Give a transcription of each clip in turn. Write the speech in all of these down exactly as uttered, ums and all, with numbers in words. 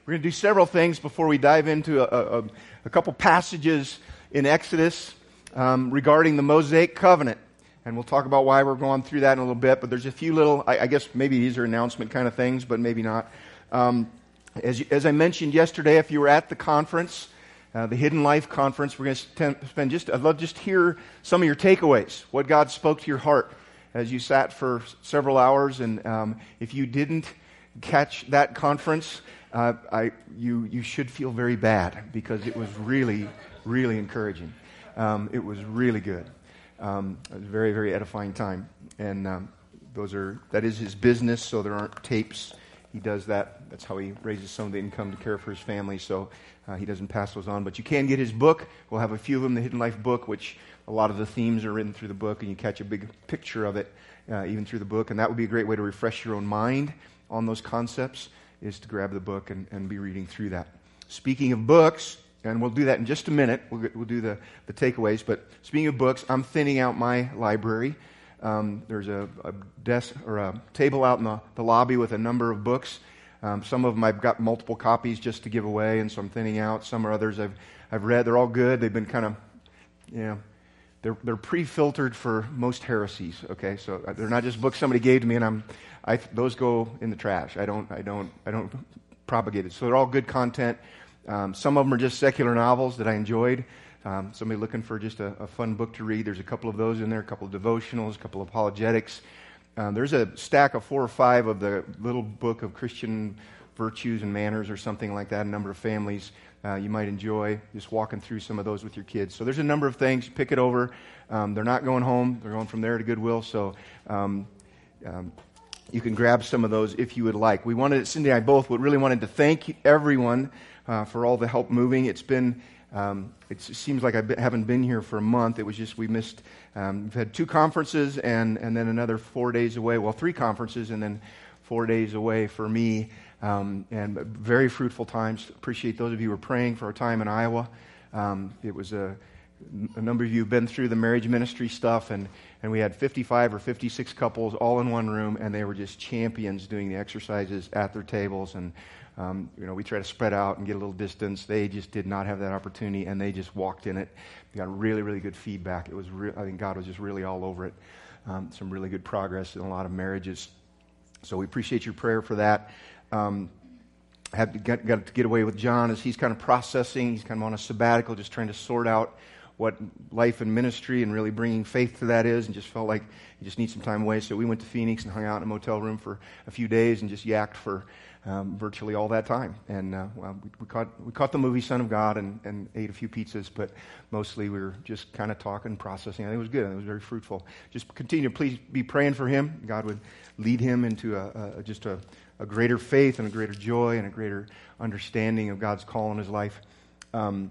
We're going to do several things before we dive into a, a, a couple passages in Exodus um, regarding the Mosaic covenant. And we'll talk about why we're going through that in a little bit. But there's a few little, I, I guess maybe these are announcement kind of things, but maybe not. Um, as, you, as I mentioned yesterday, if you were at the conference, uh, the Hidden Life Conference, we're going to spend just, I'd love just to hear some of your takeaways, what God spoke to your heart as you sat for several hours. And um, if you didn't catch that conference, uh, I, you, you should feel very bad because it was really, really encouraging. Um, it was really good. Um, it was a very, very edifying time. And um, those are that is his business, so there aren't tapes. He does that. That's how he raises some of the income to care for his family, so uh, he doesn't pass those on. But you can get his book. We'll have a few of them, the Hidden Life book, which a lot of the themes are written through the book, and you catch a big picture of it uh, even through the book. And that would be a great way to refresh your own mind on those concepts, is to grab the book and, and be reading through that. Speaking of books, and we'll do that in just a minute. We'll, we'll do the, the takeaways. But speaking of books, I'm thinning out my library. Um, there's a, a desk or a table out in the, the lobby with a number of books. Um, some of them I've got multiple copies just to give away, and so I'm thinning out. Some are others I've I've read. They're all good. They've been kind of, you know, they're they're pre-filtered for most heresies. Okay, so they're not just books somebody gave to me, and I'm I those go in the trash. I don't I don't I don't propagate it. So they're all good content. Um, some of them are just secular novels that I enjoyed. Um, somebody looking for just a, a fun book to read, there's a couple of those in there, a couple of devotionals, a couple of apologetics. Um, there's a stack of four or five of the little book of Christian virtues and manners or something like that, a number of families uh, you might enjoy, just walking through some of those with your kids. So there's a number of things. Pick it over. Um, they're not going home. They're going from there to Goodwill. So um, um, you can grab some of those if you would like. We wanted, Cindy and I both would really wanted to thank everyone Uh, for all the help moving. It's been, um, it seems like I haven't been here for a month. It was just, we missed, um, we've had two conferences and, and then another four days away. Well, three conferences and then four days away for me. Um, and very fruitful times. Appreciate those of you who were praying for our time in Iowa. Um, it was a, a number of you have been through the marriage ministry stuff, and, and we had fifty-five or fifty-six couples all in one room, and they were just champions doing the exercises at their tables. And Um, you know, we try to spread out and get a little distance. They just did not have that opportunity, and they just walked in it. We got really, really good feedback. It was, re- I think God was just really all over it. Um, some really good progress in a lot of marriages. So we appreciate your prayer for that. Um, had to get, got to get away with John as he's kind of processing. He's kind of on a sabbatical, just trying to sort out what life and ministry and really bringing faith to that is, and just felt like he just needs some time away. So we went to Phoenix and hung out in a motel room for a few days and just yacked for Um, virtually all that time. And uh, well, we, we caught we caught the movie Son of God and, and ate a few pizzas, but mostly we were just kind of talking, processing. I think it was good. It was very fruitful. Just continue to please be praying for him. God would lead him into a, a just a, a greater faith and a greater joy and a greater understanding of God's call in his life. Um,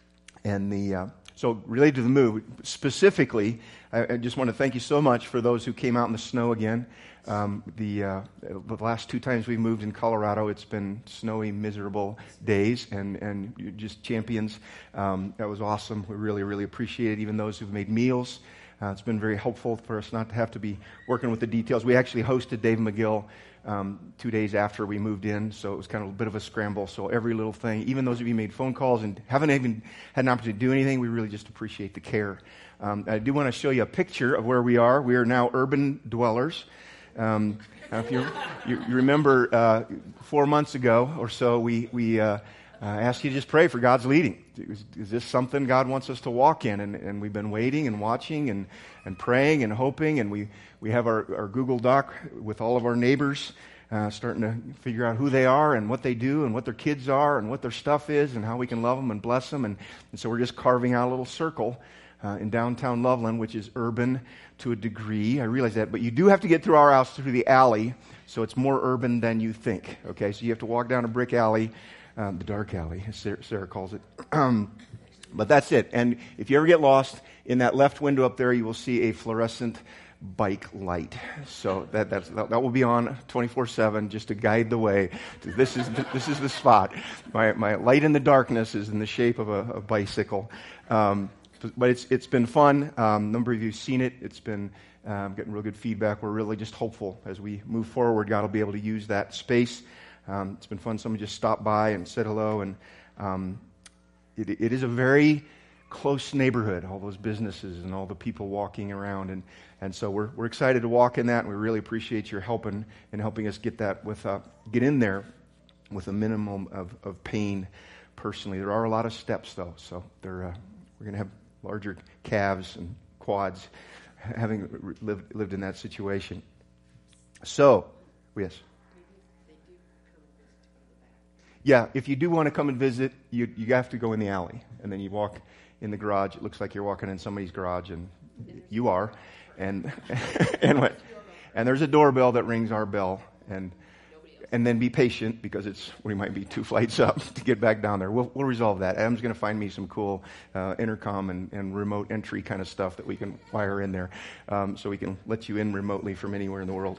and the uh, so related to the move, specifically, I, I just want to thank you so much for those who came out in the snow again. Um, the, uh, the last two times we moved in Colorado, it's been snowy, miserable days, and, and you're just champions. Um, that was awesome. We really, really appreciate it. Even those who've made meals. Uh, it's been very helpful for us not to have to be working with the details. We actually hosted Dave McGill um, two days after we moved in, so it was kind of a bit of a scramble. So every little thing, even those of you who made phone calls and haven't even had an opportunity to do anything, we really just appreciate the care. Um, I do want to show you a picture of where we are. We are now urban dwellers. Um, if you, you, you remember uh, four months ago or so, we, we uh, uh, asked you to just pray for God's leading. Is, is this something God wants us to walk in? And, and we've been waiting and watching and, and praying and hoping. And we, we have our, our Google Doc with all of our neighbors, uh, starting to figure out who they are and what they do and what their kids are and what their stuff is and how we can love them and bless them. And, and so we're just carving out a little circle Uh, in downtown Loveland, which is urban to a degree. I realize that, but you do have to get through our house through the alley, so it's more urban than you think. Okay, so you have to walk down a brick alley, um, the dark alley, as Sarah, Sarah calls it. Um, but that's it. And if you ever get lost, in that left window up there, you will see a fluorescent bike light. So that that's, that, that will be on twenty-four seven just to guide the way. This is the, this is the spot. My my light in the darkness is in the shape of a, a bicycle. Um, But it's it's been fun. Um, a number of you have seen it. It's been um, getting real good feedback. We're really just hopeful as we move forward, God will be able to use that space Um, it's been fun. Somebody just stopped by and said hello, and um, it, it is a very close neighborhood, all those businesses and all the people walking around, and, and so we're we're excited to walk in that, and we really appreciate your help in, in helping us get that with uh, get in there with a minimum of, of pain personally. There are a lot of steps, though, so they're, uh, we're going to have larger calves and quads having lived, lived in that situation. So, yes? Yeah, if you do want to come and visit, you you have to go in the alley, and then you walk in the garage. It looks like you're walking in somebody's garage, and you are. And and what? And there's a doorbell that rings our bell, and and then be patient because it's we might be two flights up to get back down there. We'll we'll resolve that. Adam's going to find me some cool uh, intercom and, and remote entry kind of stuff that we can wire in there, um, so we can let you in remotely from anywhere in the world.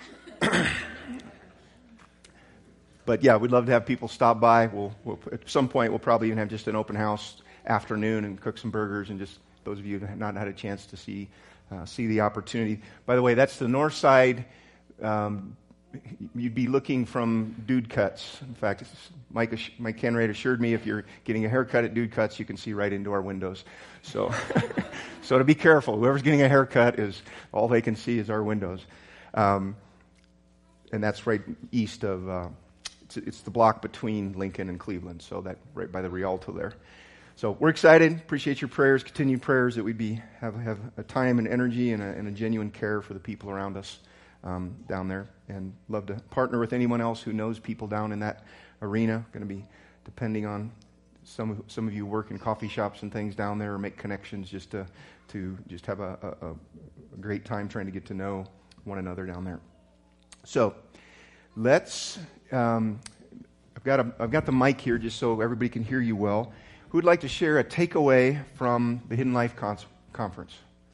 But yeah, we'd love to have people stop by. We'll, we'll at some point we'll probably even have just an open house afternoon and cook some burgers, and just those of you who have not had a chance to see uh, see the opportunity. By the way, that's the north side. Um, you'd be looking from Dude Cuts. In fact, Mike Mike Kenrade assured me if you're getting a haircut at Dude Cuts, you can see right into our windows. So, so to be careful. Whoever's getting a haircut is all they can see is our windows, um, and that's right east of. Uh, It's, it's the block between Lincoln and Cleveland, so that right by the Rialto there. So we're excited. Appreciate your prayers, continued prayers that we'd be have have a time and energy and a, and a genuine care for the people around us um, down there, and love to partner with anyone else who knows people down in that arena. Going to be depending on some of, some of you work in coffee shops and things down there, or make connections just to to just have a, a, a great time trying to get to know one another down there. So let's. Um, I've got a, I've got the mic here just so everybody can hear you well. Who would like to share a takeaway from the Hidden Life con- Conference?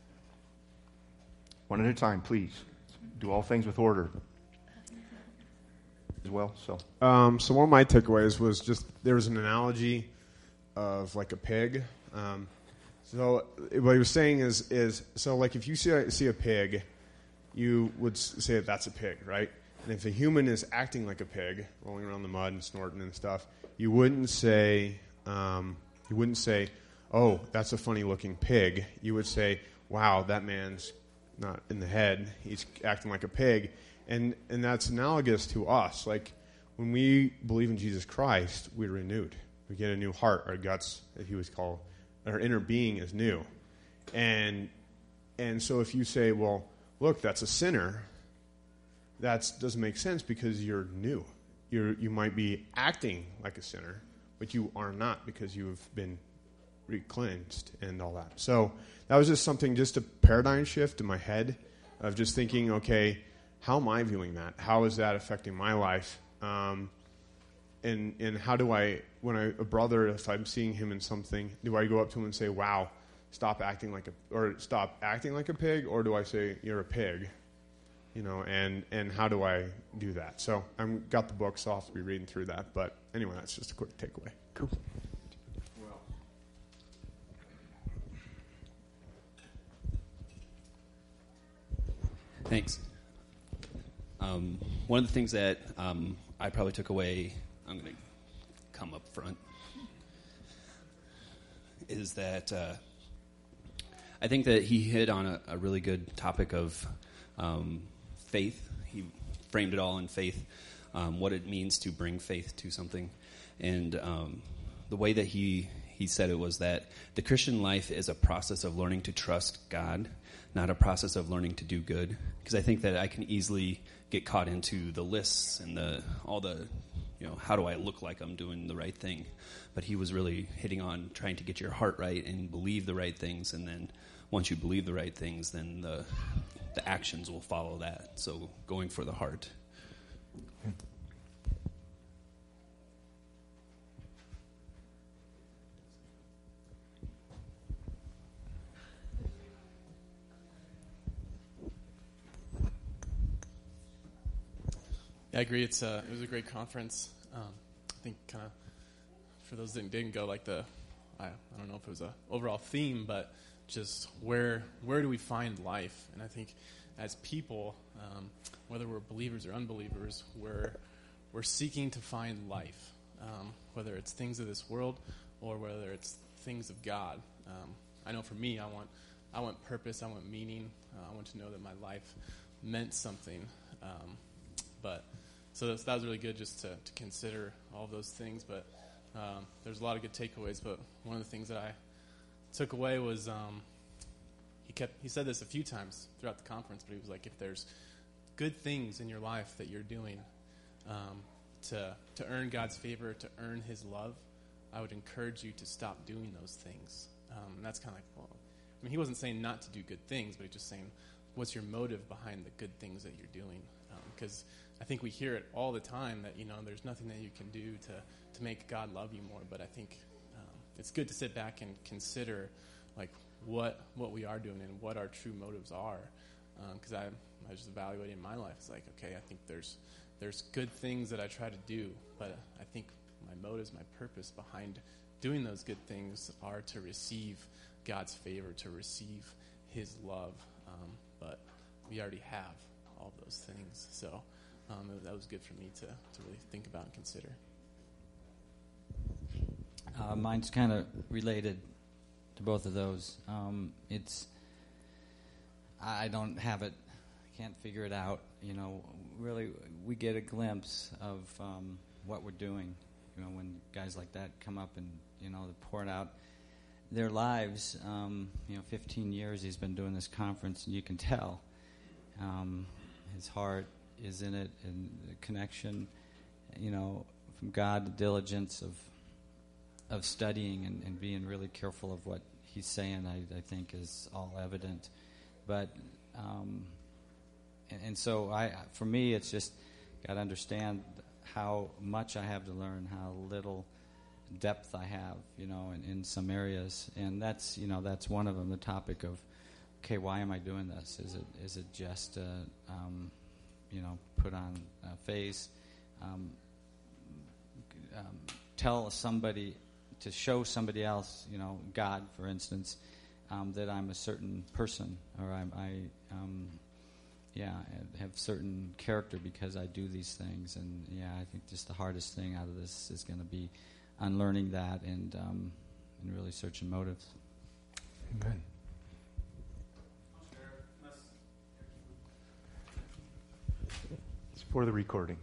One at a time, please. Do all things with order. As well, so. Um, so one of my takeaways was just there was an analogy of like a pig. Um, so what he was saying is is so like if you see a, see a pig, you would say that that's a pig, right? And if a human is acting like a pig, rolling around the mud and snorting and stuff, you wouldn't say, um, you wouldn't say, "Oh, that's a funny-looking pig." You would say, "Wow, that man's not in the head. He's acting like a pig." And and that's analogous to us. Like when we believe in Jesus Christ, we're renewed. We get a new heart. Our guts, as he was called, our inner being is new. And and so if you say, "Well, look, that's a sinner," that doesn't make sense because you're new. You you might be acting like a sinner, but you are not because you have been re-cleansed and all that. So that was just something, just a paradigm shift in my head of just thinking, okay, how am I viewing that? How is that affecting my life? Um, and and how do I, when I, a brother, if I'm seeing him in something, do I go up to him and say, "Wow, stop acting like a," or "Stop acting like a pig," or do I say, "You're a pig"? You know, and, and how do I do that? So I've got the book, so I'll have to be reading through that. But anyway, that's just a quick takeaway. Cool. Well. Thanks. Um, one of the things that um, I probably took away, I'm going to come up front, is that uh, I think that he hit on a, a really good topic of um, faith. He framed it all in faith, um, what it means to bring faith to something. And um, the way that he, he said it was that the Christian life is a process of learning to trust God, not a process of learning to do good. Because I think that I can easily get caught into the lists and the all the, you know, how do I look like I'm doing the right thing? But he was really hitting on trying to get your heart right and believe the right things. And then once you believe the right things, then the the actions will follow that. So going for the heart. Yeah, I agree. It's uh, it was a great conference. Um, I think kind of for those that didn't go, like the I, I don't know if it was a overall theme, but just where where do we find life? And I think as people, um, whether we're believers or unbelievers, we're we're seeking to find life, um, whether it's things of this world or whether it's things of God. Um, I know for me, I want I want purpose, I want meaning, uh, I want to know that my life meant something. Um, but so that's, that was really good just to, to consider all of those things. But um, there's a lot of good takeaways. But one of the things that I took away was um, he kept he said this a few times throughout the conference. But he was like, if there's good things in your life that you're doing um, to to earn God's favor, to earn His love, I would encourage you to stop doing those things. Um, and that's kind of like, well, I mean, he wasn't saying not to do good things, but he's just saying, what's your motive behind the good things that you're doing? Because um, I think we hear it all the time that, you know, there's nothing that you can do to, to make God love you more. But I think um, it's good to sit back and consider, like, what what we are doing and what our true motives are. Because um, I, I was just evaluating my life. It's like, okay, I think there's there's good things that I try to do, but I think my motives, my purpose behind doing those good things are to receive God's favor, to receive His love. Um, but we already have all of those things. So um, that was good for me to, to really think about and consider. Uh, mine's kind of related to both of those. Um, it's I don't have it, can't figure it out. You know, really, we get a glimpse of um, what we're doing. You know, when guys like that come up and, you know, they pour it out their lives. Um, you know, fifteen years he's been doing this conference, and you can tell um, his heart is in it, and the connection, you know, from God, the diligence of of studying and, and being really careful of what he's saying, I, I think is all evident. But um, and, and so I, for me, it's just got to understand how much I have to learn, how little depth I have, you know, in, in some areas, and that's, you know, that's one of them. The topic of, okay, why am I doing this? Is it is it just, uh, um, you know, put on a face, um, um, tell somebody, to show somebody else, you know, God, for instance, um, that I'm a certain person, or I'm, I, um, yeah, I have certain character because I do these things, and yeah, I think just the hardest thing out of this is going to be unlearning that and um, and really searching motives. Amen. It's for the recording.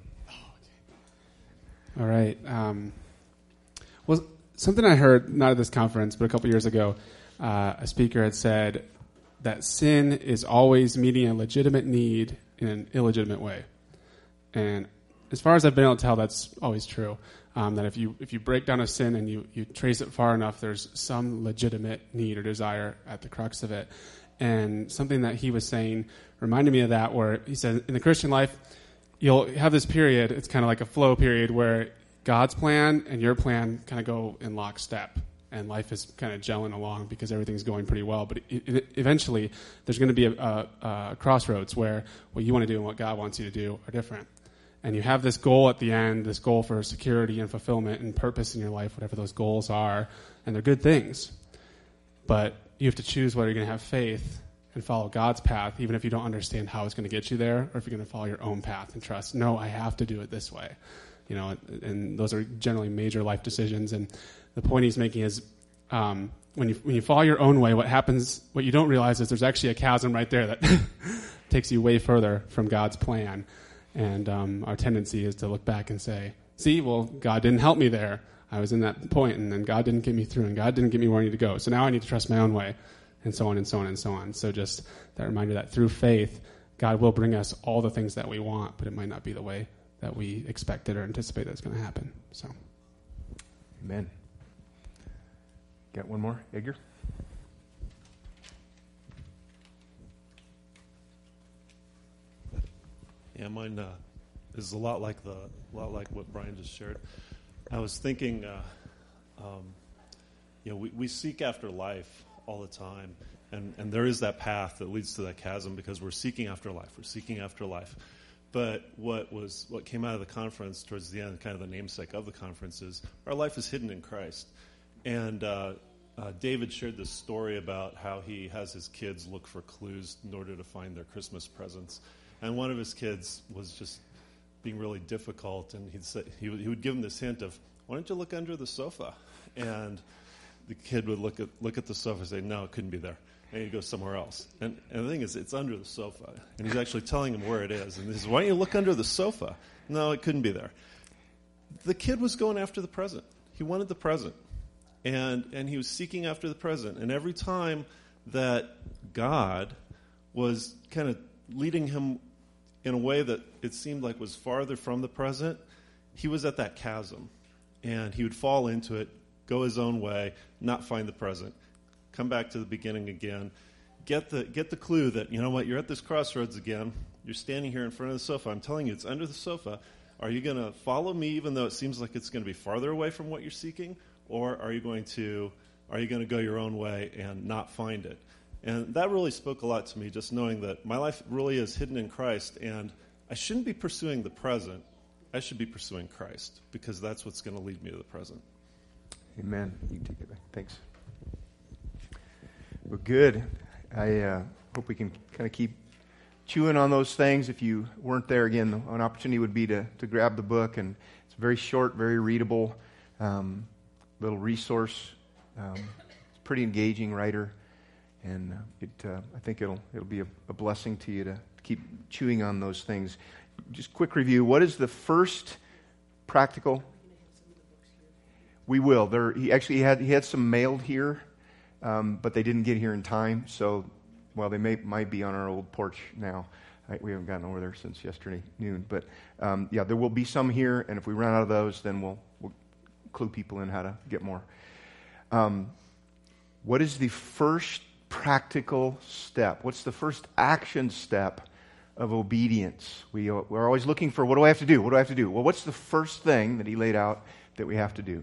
All right. Um, well, something I heard, not at this conference, but a couple years ago, uh, a speaker had said that sin is always meeting a legitimate need in an illegitimate way. And as far as I've been able to tell, that's always true. Um, that if you if you break down a sin and you, you trace it far enough, there's some legitimate need or desire at the crux of it. And something that he was saying reminded me of that, where he said, in the Christian life, you'll have this period, it's kind of like a flow period, where God's plan and your plan kind of go in lockstep. And life is kind of gelling along because everything's going pretty well. But it, it, eventually, there's going to be a, a, a crossroads where what you want to do and what God wants you to do are different. And you have this goal at the end, this goal for security and fulfillment and purpose in your life, whatever those goals are, and they're good things. But you have to choose whether you're going to have faith and follow God's path, even if you don't understand how it's going to get you there, or if you're going to follow your own path and trust, no, I have to do it this way. You know, and those are generally major life decisions. And the point he's making is, um, when you when you follow your own way, what happens, what you don't realize is there's actually a chasm right there that takes you way further from God's plan. And um, our tendency is to look back and say, see, well, God didn't help me there. I was in that point, and then God didn't get me through, and God didn't get me where I need to go. So now I need to trust my own way, and so on and so on and so on. So just that reminder that through faith, God will bring us all the things that we want, but it might not be the way that we expected or anticipate that's going to happen. So, Amen. Got one more, Edgar? Yeah, mine uh, is a lot like the a lot like what Brian just shared. I was thinking, uh, um, you know, we, we seek after life all the time, and, and there is that path that leads to that chasm because we're seeking after life. We're seeking after life. But what was what came out of the conference towards the end, kind of the namesake of the conference, is our life is hidden in Christ. And uh, uh, David shared this story about how he has his kids look for clues in order to find their Christmas presents. And one of his kids was just being really difficult, and he'd say, he, would, he would give him this hint of, why don't you look under the sofa? And the kid would look at look at the sofa and say, no, it couldn't be there. And he'd go somewhere else. And, and the thing is, it's under the sofa. And he's actually telling him where it is. And he says, why don't you look under the sofa? No, it couldn't be there. The kid was going after the present. He wanted the present. And and he was seeking after the present. And every time that God was kind of leading him in a way that it seemed like was farther from the present, he was at that chasm. And he would fall into it, go his own way, not find the present, come back to the beginning again, get the get the clue that, you know what, you're at this crossroads again, you're standing here in front of the sofa, I'm telling you, it's under the sofa. Are you going to follow me even though it seems like it's going to be farther away from what you're seeking, or are you going to are you going to go your own way and not find it? And that really spoke a lot to me, just knowing that my life really is hidden in Christ, and I shouldn't be pursuing the present. I should be pursuing Christ, because that's what's going to lead me to the present. Amen. You can take it back. Thanks. Well, good. I uh, hope we can kind of keep chewing on those things. If you weren't there, again, an opportunity would be to, to grab the book, and it's very short, very readable, um, little resource. Um, it's a pretty engaging writer, and uh, it uh, I think it'll it'll be a, a blessing to you to keep chewing on those things. Just quick review. What is the first practical? We will. There, he actually had he had some mailed here, um, but they didn't get here in time. So, well, they may might be on our old porch now. I, we haven't gotten over there since yesterday noon. But um, yeah, there will be some here, and if we run out of those, then we'll we'll clue people in how to get more. Um, what is the first practical step? What's the first action step of obedience? We, we're always looking for, what do I have to do? What do I have to do? Well, what's the first thing that he laid out that we have to do?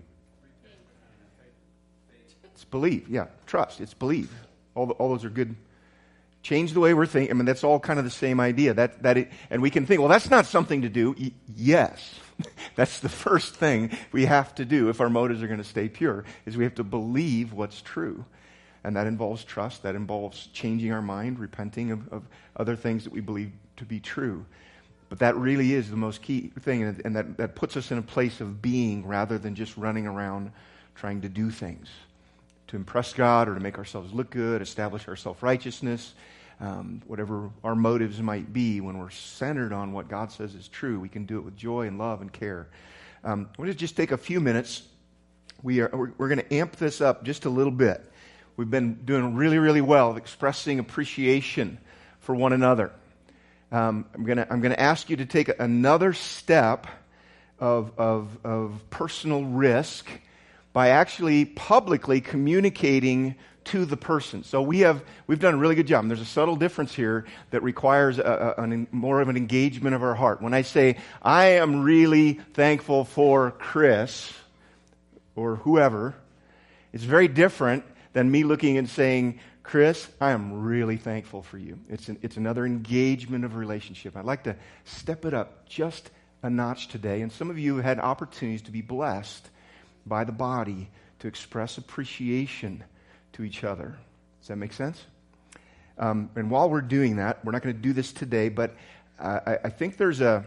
It's believe. Yeah, trust. It's believe. All, the, all those are good. Change the way we're thinking. I mean, that's all kind of the same idea. That that it, and we can think, well, that's not something to do. Y- yes. That's the first thing we have to do if our motives are going to stay pure, is we have to believe what's true. And that involves trust. That involves changing our mind, repenting of, of other things that we believe to be true. But that really is the most key thing, and, and that, that puts us in a place of being rather than just running around trying to do things to impress God or to make ourselves look good, establish our self-righteousness, um, whatever our motives might be. When we're centered on what God says is true, we can do it with joy and love and care. Um, we'll just take a few minutes. We are, we're, we're going to amp this up just a little bit. We've been doing really, really well of expressing appreciation for one another. Um, I'm going to I'm going to ask you to take another step of, of, of personal risk by actually publicly communicating to the person. So we have we've done a really good job. And there's a subtle difference here that requires a, a, an, more of an engagement of our heart. When I say, I am really thankful for Chris or whoever, it's very different than me looking and saying, Chris, I am really thankful for you. It's an, it's another engagement of relationship. I'd like to step it up just a notch today. And some of you had opportunities to be blessed by the body to express appreciation to each other. Does that make sense? Um, and while we're doing that, we're not going to do this today, but uh, I, I think there's a,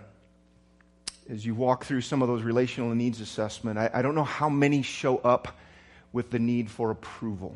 as you walk through some of those relational needs assessment, I, I don't know how many show up with the need for approval.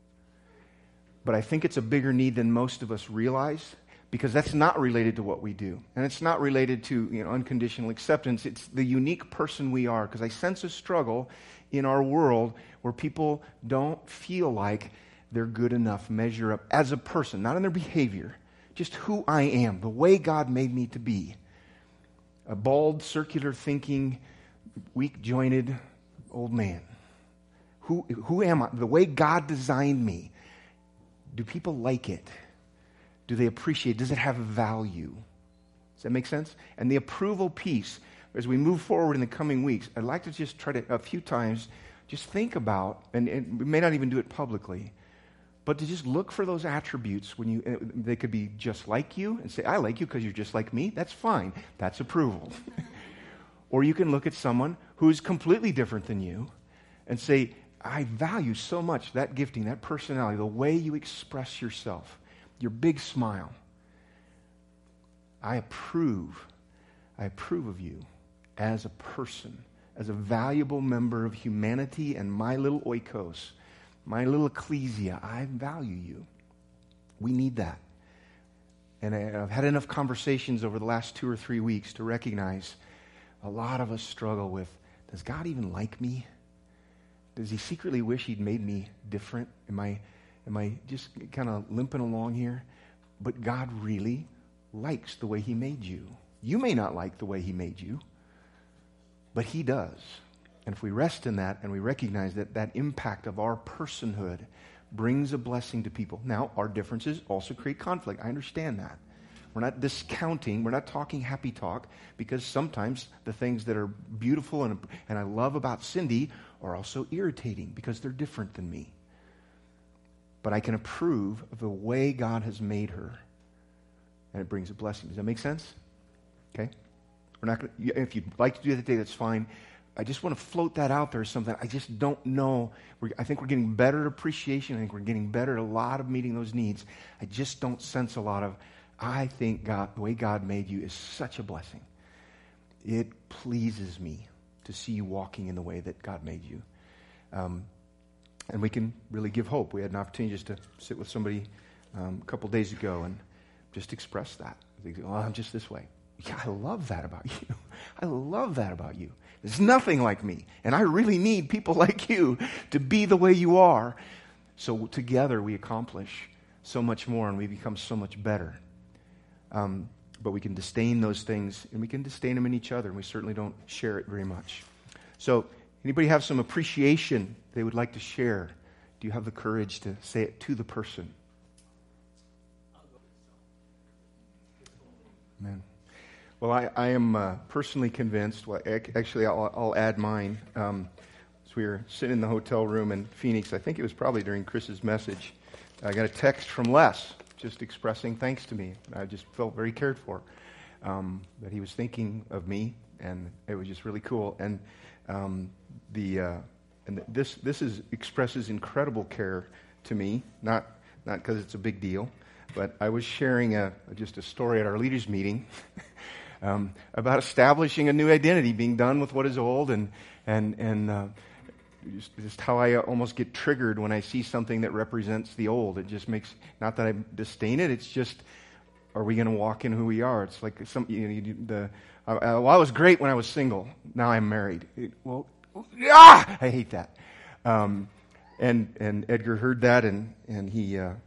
But I think it's a bigger need than most of us realize, because that's not related to what we do. And it's not related to, you know, unconditional acceptance. It's the unique person we are, because I sense a struggle in our world where people don't feel like they're good enough, measure up as a person, not in their behavior, just who I am, the way God made me to be. A bald, circular thinking, weak-jointed old man. Who, who am I? The way God designed me. Do people like it? Do they appreciate it? Does it have value? Does that make sense? And the approval piece, as we move forward in the coming weeks, I'd like to just try to, a few times, just think about, and, and we may not even do it publicly, but to just look for those attributes when you, they could be just like you and say, I like you because you're just like me. That's fine. That's approval. Or you can look at someone who's completely different than you and say, I value so much that gifting, that personality, the way you express yourself, your big smile. I approve I approve of you as a person, as a valuable member of humanity and my little oikos, my little ecclesia. I value you. We need that. And I, I've had enough conversations over the last two or three weeks to recognize a lot of us struggle with, does God even like me? Does he secretly wish he'd made me different? Am I, am I just kind of limping along here? But God really likes the way he made you. You may not like the way he made you, but he does. And if we rest in that and we recognize that that impact of our personhood brings a blessing to people. Now, our differences also create conflict. I understand that. We're not discounting. We're not talking happy talk, because sometimes the things that are beautiful and, and I love about Cindy are also irritating because they're different than me. But I can approve of the way God has made her, and it brings a blessing. Does that make sense? Okay? We're not gonna, if you'd like to do that today, that's fine. I just want to float that out there as something. I just don't know. We're, I think we're getting better at appreciation. I think we're getting better at a lot of meeting those needs. I just don't sense a lot of, I think God, the way God made you is such a blessing. It pleases me to see you walking in the way that God made you. Um, and we can really give hope. We had an opportunity just to sit with somebody um, a couple days ago and just express that. They go, oh, I'm just this way. Yeah, I love that about you. I love that about you. There's nothing like me. And I really need people like you to be the way you are. So together we accomplish so much more and we become so much better. Um, but we can disdain those things, and we can disdain them in each other, and we certainly don't share it very much. So anybody have some appreciation they would like to share? Do you have the courage to say it to the person? Amen. Well, I, I am uh, personally convinced. Well, actually, I'll, I'll add mine. Um, as we were sitting in the hotel room in Phoenix, I think it was probably during Chris's message, I got a text from Les just expressing thanks to me. I just felt very cared for, um, that he was thinking of me, and it was just really cool. And um, the uh, and this this is expresses incredible care to me, not not because it's a big deal, but I was sharing a just a story at our leaders meeting. Um, about establishing a new identity, being done with what is old, and and and uh, just, just how I almost get triggered when I see something that represents the old. It just makes, not that I disdain it. It's just, are we going to walk in who we are? It's like some you know you, the. Uh, well, I was great when I was single. Now I'm married. It, well, ah, I hate that. Um, and and Edgar heard that, and and he uh,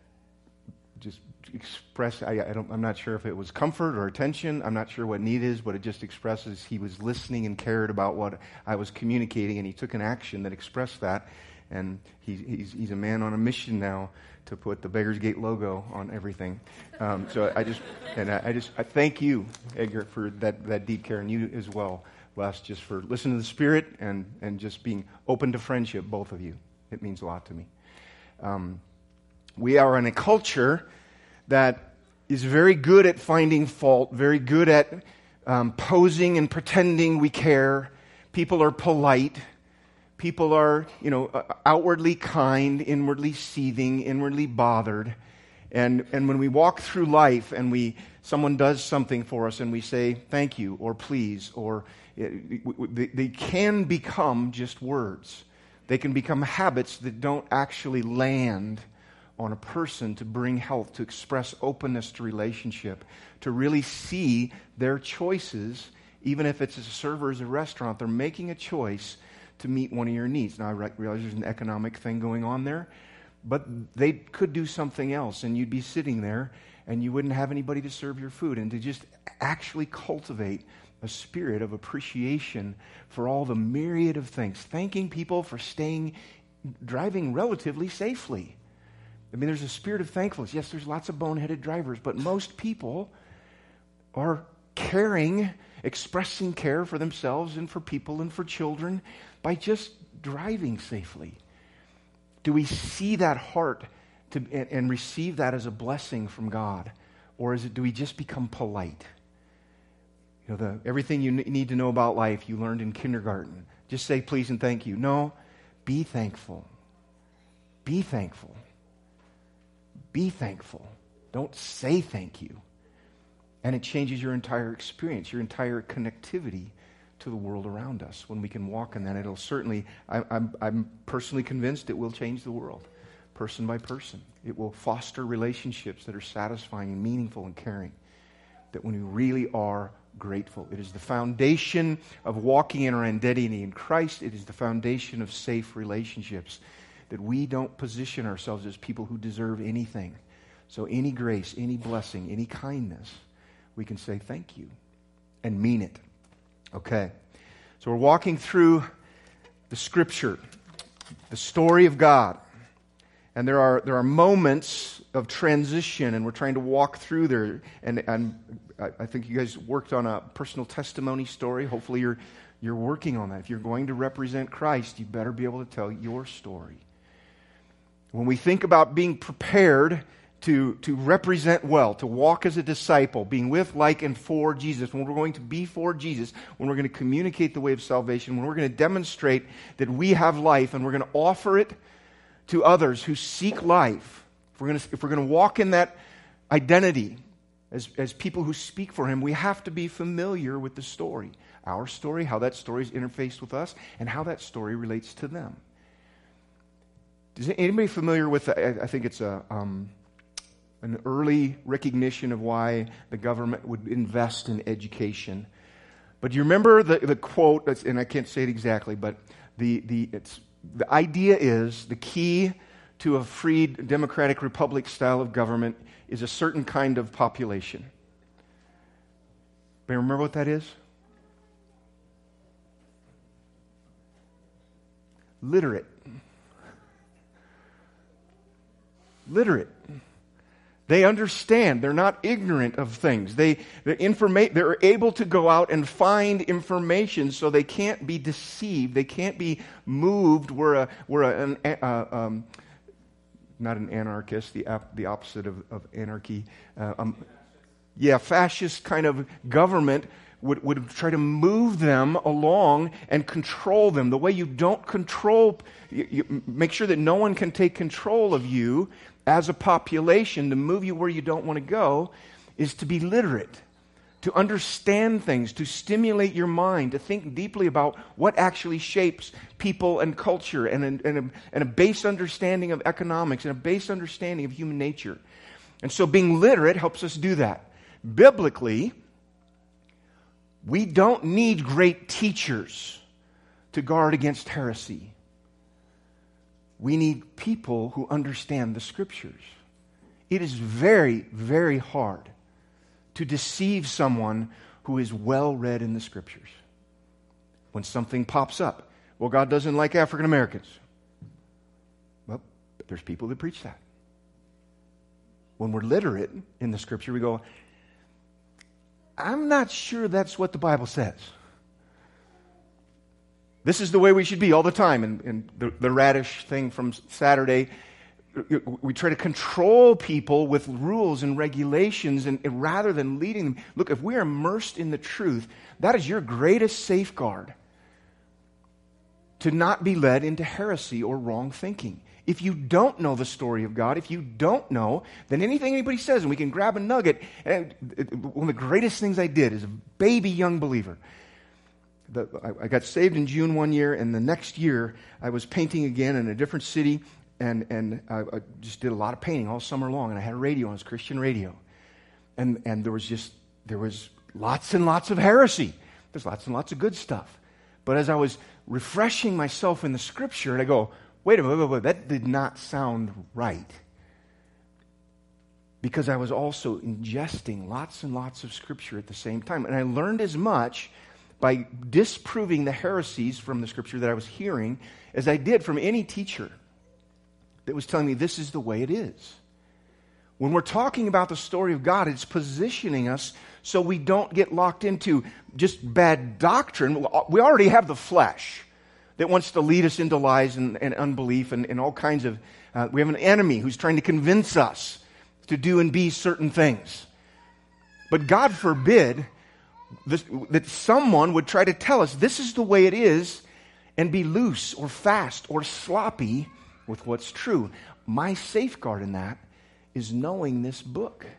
just. express I, I don't I'm not sure if it was comfort or attention. I'm not sure what need is, but it just expresses he was listening and cared about what I was communicating, and he took an action that expressed that. And he's he's, he's a man on a mission now to put the Beggar's Gate logo on everything. Um, so I just and I, I just I thank you, Edgar, for that that deep care, and you as well, Les, just for listening to the Spirit and and just being open to friendship, both of you. It means a lot to me. Um, we are in a culture that is very good at finding fault, very good at um, posing and pretending we care. People are polite. People are, you know, outwardly kind, inwardly seething, inwardly bothered. And and when we walk through life and we someone does something for us and we say thank you or please, or it, they, they can become just words. They can become habits that don't actually land on a person to bring health, to express openness to relationship, to really see their choices, even if it's as a server at a restaurant, they're making a choice to meet one of your needs. Now, I realize there's an economic thing going on there, but they could do something else, and you'd be sitting there, and you wouldn't have anybody to serve your food. And to just actually cultivate a spirit of appreciation for all the myriad of things, thanking people for staying, driving relatively safely. I mean, there's a spirit of thankfulness. Yes, there's lots of boneheaded drivers, but most people are caring, expressing care for themselves and for people and for children by just driving safely. Do we see that heart to, and, and receive that as a blessing from God? Or is it, do we just become polite? You know, the, everything you n- need to know about life you learned in kindergarten. Just say please and thank you. No, be thankful. Be thankful. Be thankful. Don't say thank you. And it changes your entire experience, your entire connectivity to the world around us. When we can walk in that, it'll certainly, I, I'm, I'm personally convinced it will change the world, person by person. It will foster relationships that are satisfying and meaningful and caring. That when we really are grateful, it is the foundation of walking in our identity in Christ. It is the foundation of safe relationships. That we don't position ourselves as people who deserve anything. So any grace, any blessing, any kindness, we can say thank you and mean it. Okay. So we're walking through the Scripture, the story of God. And there are there are moments of transition, and we're trying to walk through there. And, and I, I think you guys worked on a personal testimony story. Hopefully you're you're working on that. If you're going to represent Christ, you better be able to tell your story. When we think about being prepared to, to represent well, to walk as a disciple, being with, like, and for Jesus, when we're going to be for Jesus, when we're going to communicate the way of salvation, when we're going to demonstrate that we have life and we're going to offer it to others who seek life, if we're going to, if we're going to walk in that identity as, as people who speak for Him, we have to be familiar with the story. Our story, how that story is interfaced with us, and how that story relates to them. Is anybody familiar with, the, I think it's a... Um, an early recognition of why the government would invest in education. But do you remember the, the quote, and I can't say it exactly, but the, the, it's, the idea is the key to a free democratic republic style of government is a certain kind of population. Anybody remember what that is? Literate. Literate. They understand. They're not ignorant of things. They, they're, informa- they're able to go out and find information, so they can't be deceived. They can't be moved. We're, a, we're a, an, uh, um, not an anarchist, the, ap- the opposite of, of anarchy. Uh, um, yeah, fascist kind of government would, would try to move them along and control them. The way you don't control, you, you make sure that no one can take control of you as a population to move you where you don't want to go, is to be literate, to understand things, to stimulate your mind, to think deeply about what actually shapes people and culture, and a, and a, and a base understanding of economics, and a base understanding of human nature. And so being literate helps us do that. Biblically, we don't need great teachers to guard against heresy. We need people who understand the Scriptures. It is very, very hard to deceive someone who is well read in the Scriptures. When something pops up, well, God doesn't like African Americans. Well, there's people that preach that. When we're literate in the Scripture, we go, I'm not sure that's what the Bible says. This is the way we should be all the time. And, and the, the radish thing from Saturday, we try to control people with rules and regulations, and, and rather than leading them. Look, if we are immersed in the truth, that is your greatest safeguard to not be led into heresy or wrong thinking. If you don't know the story of God, if you don't know, then anything anybody says, and we can grab a nugget. And one of the greatest things I did as a baby young believer, The, I, I got saved in June one year, and the next year I was painting again in a different city, and, and I, I just did a lot of painting all summer long, and I had a radio on, it was Christian radio. And, and there was just, there was lots and lots of heresy. There's lots and lots of good stuff. But as I was refreshing myself in the Scripture, and I go, wait a minute, wait, wait, wait, that did not sound right. Because I was also ingesting lots and lots of Scripture at the same time. And I learned as much by disproving the heresies from the Scripture that I was hearing as I did from any teacher that was telling me this is the way it is. When we're talking about the story of God, it's positioning us so we don't get locked into just bad doctrine. We already have the flesh that wants to lead us into lies and, and unbelief and, and all kinds of... Uh, we have an enemy who's trying to convince us to do and be certain things. But God forbid This, that someone would try to tell us this is the way it is and be loose or fast or sloppy with what's true. My safeguard in that is knowing this book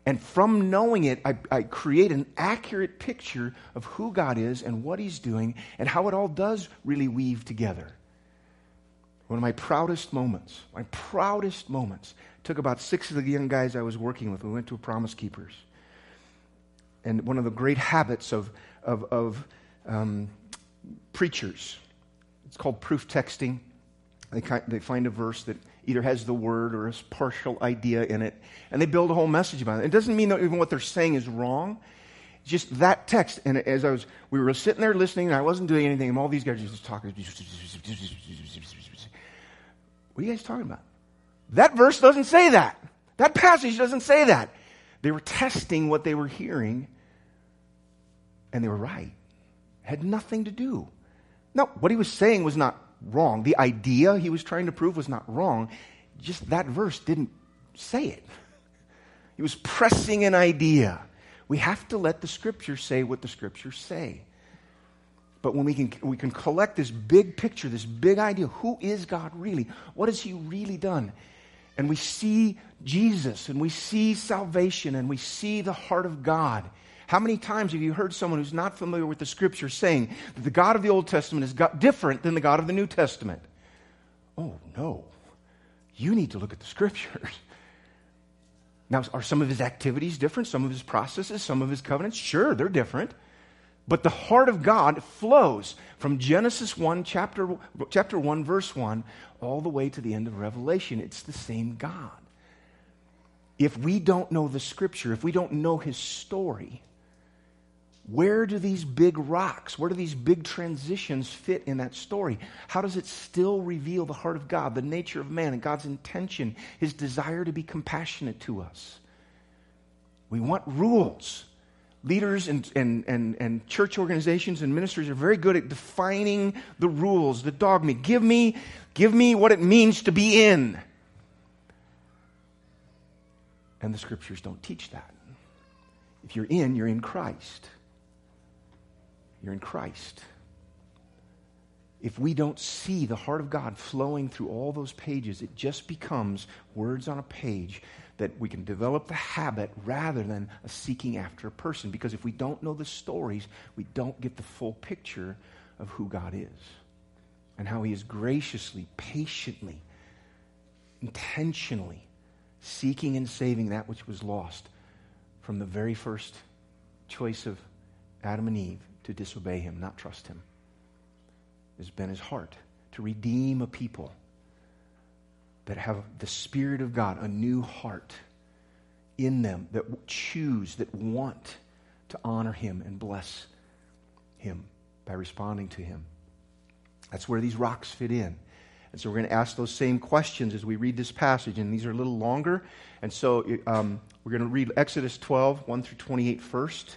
And from knowing it, I, I create an accurate picture of who God is and what he's doing and how it all does really weave together. One of my proudest moments, my proudest moments, took about six of the young guys I was working with. We went to a Promise Keepers. And one of the great habits of, of, of um, preachers, it's called proof texting. They, they find a verse that either has the word or a partial idea in it, and they build a whole message about it. It doesn't mean that even what they're saying is wrong. It's just that text. And as I was, we were sitting there listening, and I wasn't doing anything, and all these guys were just talking. What are you guys talking about? That verse doesn't say that. That passage doesn't say that. They were testing what they were hearing, and they were right. It had nothing to do. No, what he was saying was not wrong. The idea he was trying to prove was not wrong. Just that verse didn't say it. He was pressing an idea. We have to let the Scriptures say what the Scriptures say. But when we can we can collect this big picture, this big idea, who is God really? What has he really done? And we see Jesus, and we see salvation, and we see the heart of God. How many times have you heard someone who's not familiar with the Scripture saying that the God of the Old Testament is God, different than the God of the New Testament? Oh, no. You need to look at the Scriptures. Now, are some of his activities different? Some of his processes? Some of his covenants? Sure, they're different. But the heart of God flows from Genesis one, chapter, chapter one, verse one, all the way to the end of Revelation. It's the same God. If we don't know the Scripture, if we don't know his story, where do these big rocks, where do these big transitions fit in that story? How does it still reveal the heart of God, the nature of man, and God's intention, his desire to be compassionate to us? We want rules. Leaders and, and, and, and church organizations and ministries are very good at defining the rules, the dogma. Give me, give me what it means to be in. And the Scriptures don't teach that. If you're in, you're in Christ. You're in Christ. If we don't see the heart of God flowing through all those pages, it just becomes words on a page that we can develop the habit rather than a seeking after a person. Because if we don't know the stories, we don't get the full picture of who God is and how he is graciously, patiently, intentionally seeking and saving that which was lost from the very first choice of Adam and Eve to disobey him, not trust him. Has been his heart to redeem a people that have the Spirit of God, a new heart in them, that choose, that want to honor him and bless him by responding to him. That's where these rocks fit in. And so we're going to ask those same questions as we read this passage, and these are a little longer. And so um, we're going to read Exodus twelve, one through twenty-eight first.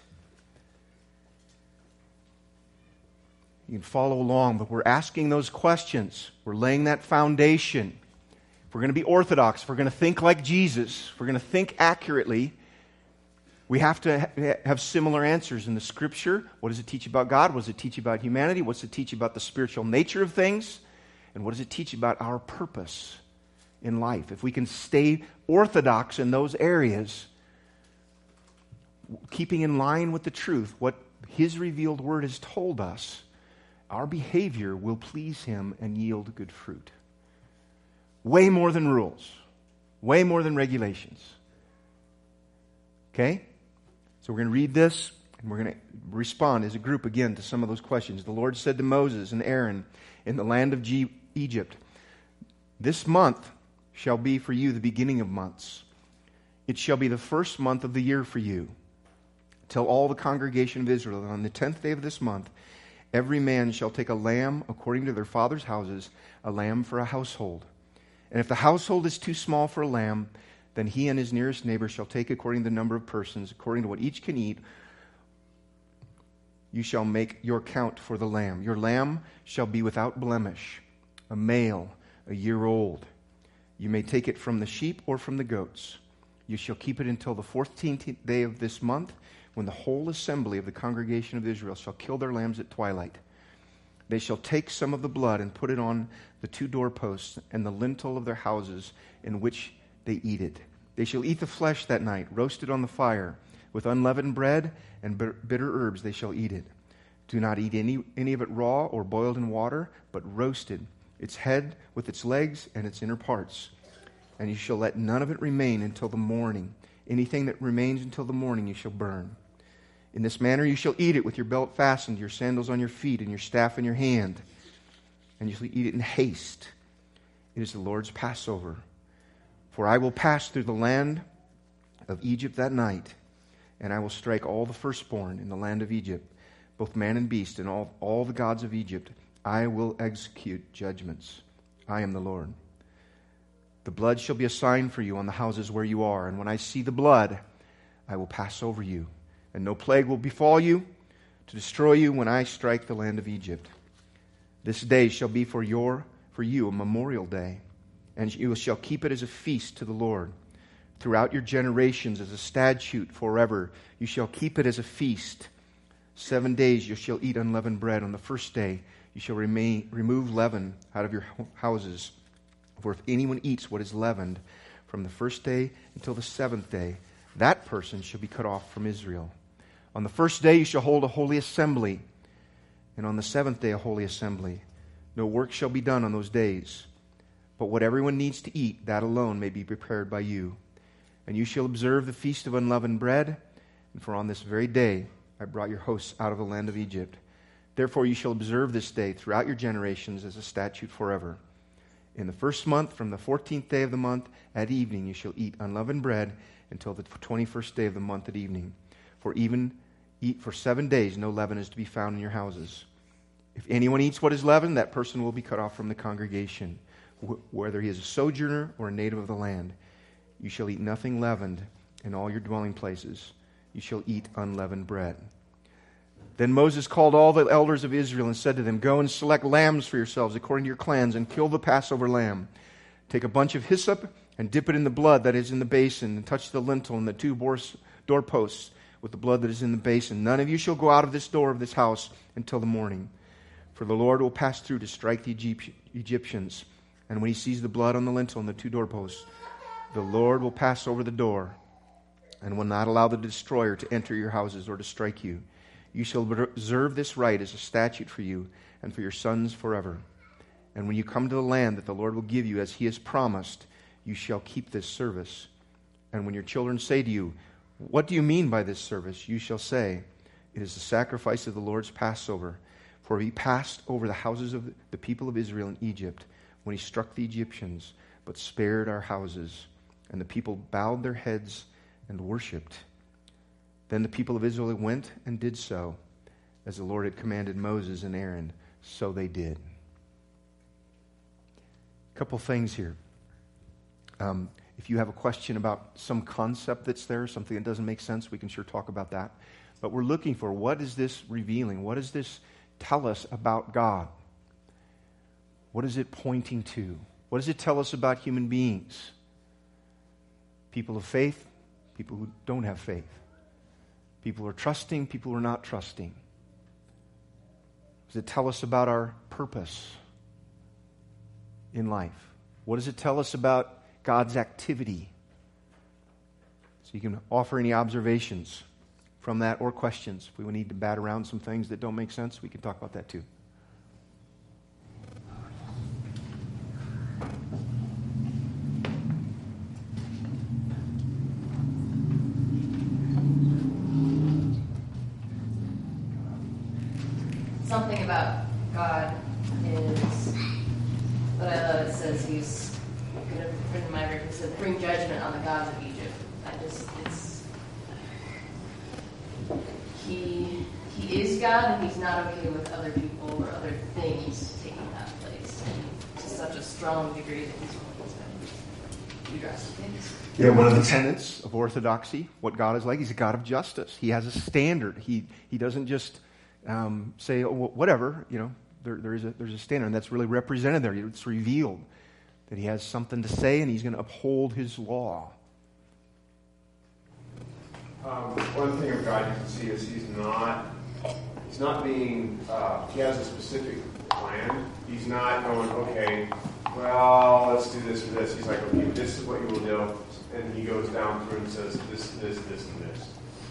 You can follow along, but we're asking those questions. We're laying that foundation. If we're going to be orthodox, if we're going to think like Jesus, if we're going to think accurately, we have to ha- have similar answers in the Scripture. What does it teach about God? What does it teach about humanity? What's it teach about the spiritual nature of things? And what does it teach about our purpose in life? If we can stay orthodox in those areas, keeping in line with the truth, what his revealed word has told us, our behavior will please him and yield good fruit. Way more than rules. Way more than regulations. Okay? So we're going to read this, and we're going to respond as a group again to some of those questions. The Lord said to Moses and Aaron in the land of G- Egypt, "This month shall be for you the beginning of months. It shall be the first month of the year for you. Tell all the congregation of Israel that on the tenth day of this month, every man shall take a lamb according to their father's houses, a lamb for a household. And if the household is too small for a lamb, then he and his nearest neighbor shall take according to the number of persons, according to what each can eat. You shall make your count for the lamb. Your lamb shall be without blemish, a male, a year old. You may take it from the sheep or from the goats. You shall keep it until the fourteenth day of this month, when the whole assembly of the congregation of Israel shall kill their lambs at twilight. They shall take some of the blood and put it on the two doorposts and the lintel of their houses in which they eat it. They shall eat the flesh that night, roasted on the fire. With unleavened bread and bitter herbs they shall eat it. Do not eat any, any of it raw or boiled in water, but roasted, its head with its legs and its inner parts. And you shall let none of it remain until the morning. Anything that remains until the morning you shall burn. In this manner you shall eat it with your belt fastened, your sandals on your feet, and your staff in your hand. And you shall eat it in haste. It is the Lord's Passover. For I will pass through the land of Egypt that night, and I will strike all the firstborn in the land of Egypt, both man and beast, and all, all the gods of Egypt. I will execute judgments. I am the Lord. The blood shall be a sign for you on the houses where you are, and when I see the blood, I will pass over you, and no plague will befall you to destroy you when I strike the land of Egypt. This day shall be for your for you a memorial day, and you shall keep it as a feast to the Lord. Throughout your generations as a statute forever, you shall keep it as a feast. Seven days you shall eat unleavened bread. On the first day you shall remain, remove leaven out of your houses. For if anyone eats what is leavened from the first day until the seventh day, that person shall be cut off from Israel. On the first day you shall hold a holy assembly, and on the seventh day a holy assembly. No work shall be done on those days. But what everyone needs to eat, that alone may be prepared by you. And you shall observe the feast of unleavened bread, and for on this very day I brought your hosts out of the land of Egypt. Therefore you shall observe this day throughout your generations as a statute forever. In the first month, from the fourteenth day of the month at evening, you shall eat unleavened bread until the twenty-first day of the month at evening. For even eat for seven days, no leaven is to be found in your houses. If anyone eats what is leavened, that person will be cut off from the congregation, wh- whether he is a sojourner or a native of the land. You shall eat nothing leavened in all your dwelling places. You shall eat unleavened bread. Then Moses called all the elders of Israel and said to them, Go and select lambs for yourselves according to your clans, and kill the Passover lamb. Take a bunch of hyssop and dip it in the blood that is in the basin, and touch the lintel and the two doorposts with the blood that is in the basin. None of you shall go out of this door of this house until the morning. For the Lord will pass through to strike the Egyptians. And when he sees the blood on the lintel and the two doorposts, the Lord will pass over the door and will not allow the destroyer to enter your houses or to strike you. You shall observe this rite as a statute for you and for your sons forever. And when you come to the land that the Lord will give you as he has promised, you shall keep this service. And when your children say to you, What do you mean by this service? You shall say, It is the sacrifice of the Lord's Passover. For he passed over the houses of the people of Israel in Egypt when he struck the Egyptians, but spared our houses. And the people bowed their heads and worshipped. Then the people of Israel went and did so, as the Lord had commanded Moses and Aaron. So they did. A couple things here. Um, if you have a question about some concept that's there, something that doesn't make sense, we can sure talk about that. But we're looking for, what is this revealing? What does this tell us about God? What is it pointing to? What does it tell us about human beings? People of faith, people who don't have faith. People who are trusting, people who are not trusting. Does it tell us about our purpose in life? What does it tell us about God's activity? So you can offer any observations from that or questions. If we need to bat around some things that don't make sense, we can talk about that too. Something about God is what I love. It says he's going to, written in my version, it says, bring judgment on the gods of Egypt. I just, it's, he, he is God, and he's not okay with other people or other things taking that place. And to such a strong degree that he's willing to do drastic things. Yeah, one of the tenets of orthodoxy, what God is like, he's a God of justice. He has a standard. He he doesn't just um, say, oh, whatever, you know, there, there is a, there's a standard, and that's really represented there. It's revealed that he has something to say, and he's going to uphold his law. Um, one thing of God you can see is he's not, he's not being, uh, he has a specific plan. He's not going, okay, well, let's do this or this. He's like, okay, this is what you will do. And he goes down through and says this, this, this, and this.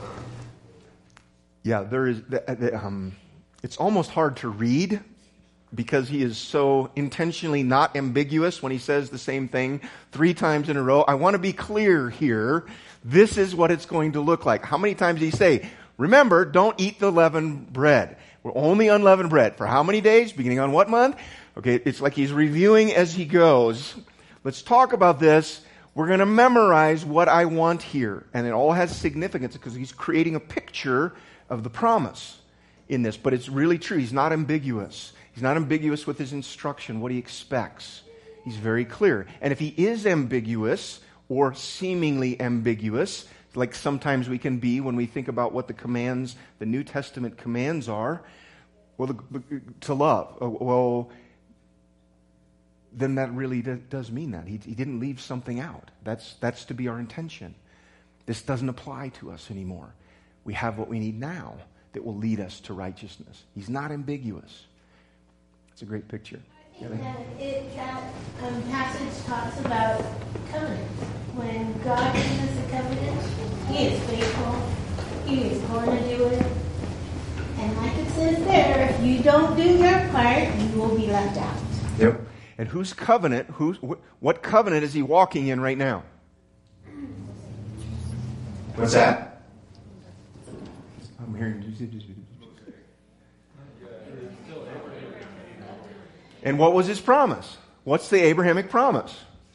Yeah, there is. Um, it's almost hard to read because he is so intentionally not ambiguous when he says the same thing three times in a row. I want to be clear here. This is what it's going to look like. How many times did he say, remember, don't eat the leavened bread. We're only unleavened bread. For how many days? Beginning on what month? Okay, it's like he's reviewing as he goes. Let's talk about this. We're going to memorize what I want here. And it all has significance because he's creating a picture of the promise in this. But it's really true. He's not ambiguous. He's not ambiguous with his instruction, what he expects. He's very clear. And if he is ambiguous or seemingly ambiguous, like sometimes we can be when we think about what the commands, the New Testament commands are, well, the, the, to love. Uh, well, then that really do, does mean that. He, he didn't leave something out. That's, that's to be our intention. This doesn't apply to us anymore. We have what we need now that will lead us to righteousness. He's not ambiguous. It's a great picture. I think that it, that um, passage talks about covenant. When God gives us a covenant, He is faithful. He is going to do it. And like it says there, if you don't do your part, you will be left out. Yep. And whose covenant, who's, what covenant is he walking in right now? What's that? I'm hearing. And what was his promise? What's the Abrahamic promise?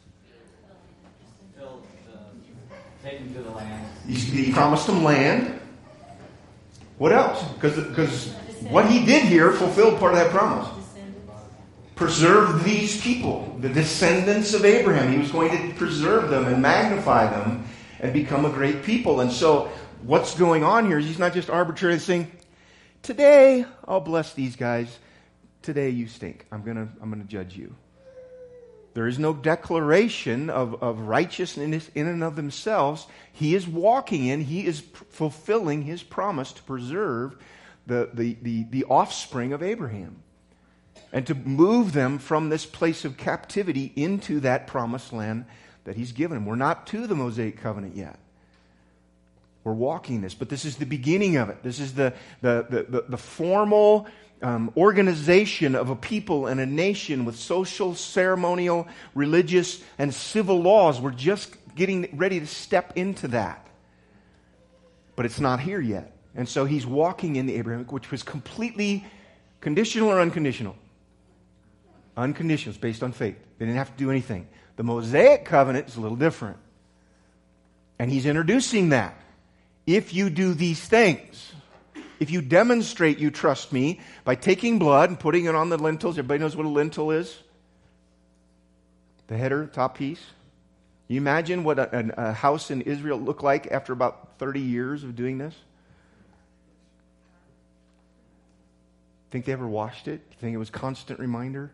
Take him to the land. He, he promised him land. What else? Because what he did here fulfilled part of that promise. Preserve these people, the descendants of Abraham. He was going to preserve them and magnify them and become a great people. And so what's going on here is he's not just arbitrarily saying, today I'll bless these guys. Today you stink. I'm gonna I'm gonna judge you. There is no declaration of, of righteousness in and of themselves. He is walking in, he is p- fulfilling his promise to preserve the, the, the, the offspring of Abraham and to move them from this place of captivity into that promised land that he's given them. We're not to the Mosaic covenant yet. We're walking this, but this is the beginning of it. This is the, the, the, the, the formal Um, organization of a people and a nation with social, ceremonial, religious, and civil laws. We're just getting ready to step into that. But it's not here yet. And so he's walking in the Abrahamic, which was completely conditional or unconditional? Unconditional. It's based on faith. They didn't have to do anything. The Mosaic covenant is a little different. And he's introducing that. If you do these things, if you demonstrate you trust me by taking blood and putting it on the lintels, everybody knows what a lintel is? The header, top piece. You imagine what a, a house in Israel looked like after about thirty years of doing this? Think they ever washed it? Think it was a constant reminder?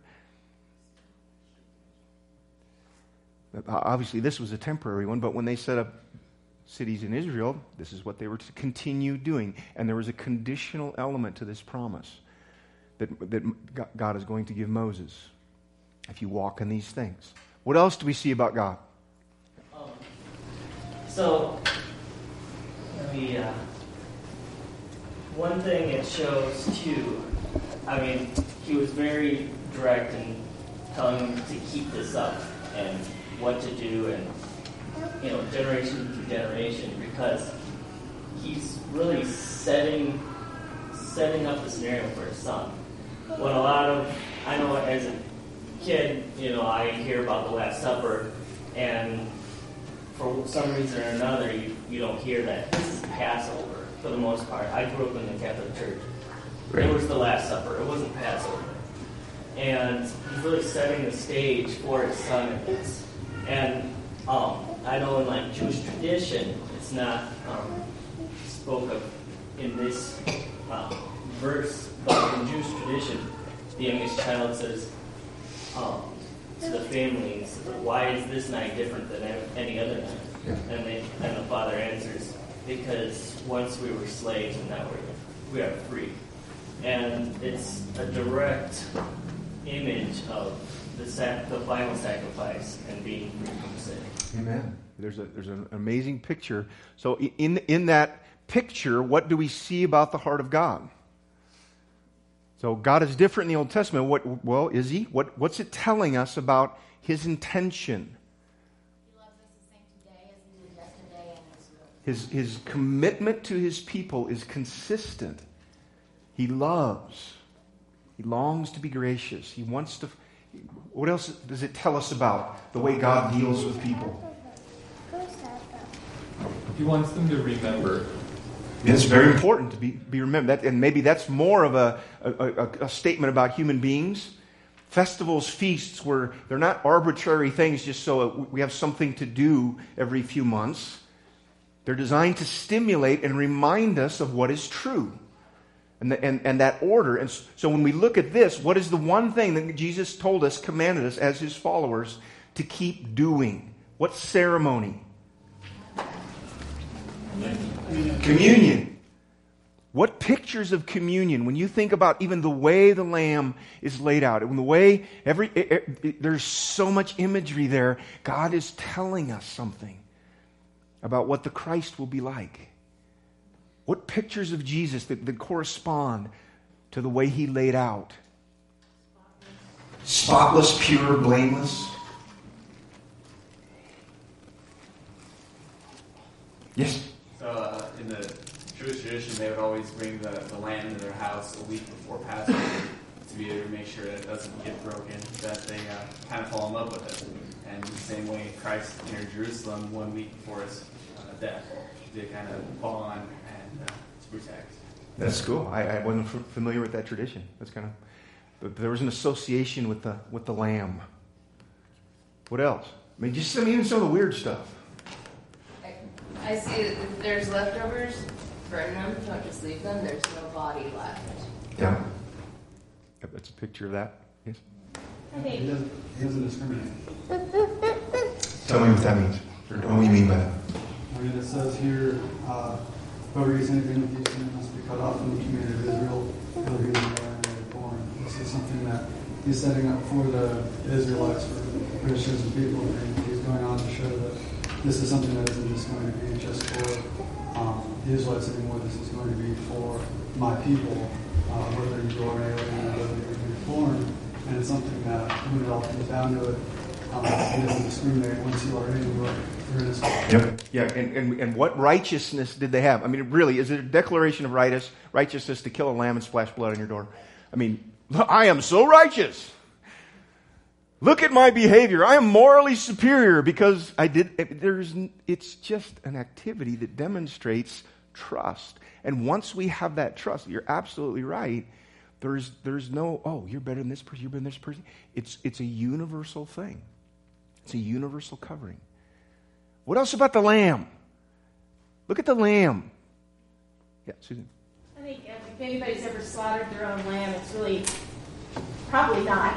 Obviously, this was a temporary one, but when they set up cities in Israel, this is what they were to continue doing. And there was a conditional element to this promise that, that God is going to give Moses if you walk in these things. What else do we see about God? Um, so, the uh, one thing it shows too, I mean, he was very direct in telling them to keep this up and what to do and you know, generation to generation, because he's really setting setting up the scenario for his son. When a lot of, I know as a kid, you know, I hear about the Last Supper, and for some reason or another, you, you don't hear that. This is Passover, for the most part. I grew up in the Catholic Church. Right. It was the Last Supper. It wasn't Passover. And he's really setting the stage for his son in this. And um, I know in like Jewish tradition, it's not um, spoke of in this uh, verse, but in Jewish tradition, the youngest child says um, to the family, "Why is this night different than any other night?" Yeah. And, they, and the father answers, "Because once we were slaves, and now we're we are free." And it's a direct image of the, sac- the final sacrifice and being free from sin. Amen. There's a there's an amazing picture. So in in that picture, what do we see about the heart of God? So God is different in the Old Testament. What well is He? What what's it telling us about His intention? He loves us the same today as He did yesterday and as well. His his commitment to His people is consistent. He loves. He longs to be gracious. He wants to. What else does it tell us about the way God deals with people? He wants them to remember. It's very important to be, be remembered. That, and maybe that's more of a, a, a, a statement about human beings. Festivals, feasts, where they're not arbitrary things just so we have something to do every few months. They're designed to stimulate and remind us of what is true. And, the, and, and that order. And so when we look at this, what is the one thing that Jesus told us, commanded us as His followers to keep doing? What ceremony? Communion. What pictures of communion? When you think about even the way the lamb is laid out, when the way every it, it, it, there's so much imagery there. God is telling us something about what the Christ will be like. What pictures of Jesus that, that correspond to the way He laid out? Spotless, pure, blameless. Yes. So uh, in the Jewish tradition, they would always bring the, the lamb into their house a week before Passover to be able to make sure that it doesn't get broken, that they uh, kind of fall in love with it. And the same way Christ entered Jerusalem one week before His uh, death to kind of fall on and uh, to protect. That's cool. I, I wasn't f- familiar with that tradition. That's kind of, but there was an association with the with the lamb. What else? I mean, just I mean, even some of the weird stuff. I see that if there's leftovers, burn them. Don't just leave them. There's no body left. Yeah. Yep, that's a picture of that. Yes. He doesn't, he doesn't discriminate. Tell me what that means. Or what do you mean by that? I mean, it says here, uh, whoever eats anything with these things must be cut off from the community of Israel, whether he was born or born. This is something that He's setting up for the Israelites, for Christians and people, and He's going on to show that this is something that isn't just going to be just for um, the Israelites anymore. This is going to be for my people, uh, whether you are an alien or whether you're born. And it's something that, when it all comes down to it, um, He doesn't discriminate. Once you are in, you are innocent. Yep. Yeah, and, and, and what righteousness did they have? I mean, really, is it a declaration of righteous, righteousness to kill a lamb and splash blood on your door? I mean, I am so righteous. Look at my behavior. I am morally superior because I did. There's. It's just an activity that demonstrates trust. And once we have that trust, you're absolutely right. There's there's no, oh, you're better than this person, you're better than this person. It's it's a universal thing. It's a universal covering. What else about the lamb? Look at the lamb. Yeah, Susan. I think uh, if anybody's ever slaughtered their own lamb, it's really probably not.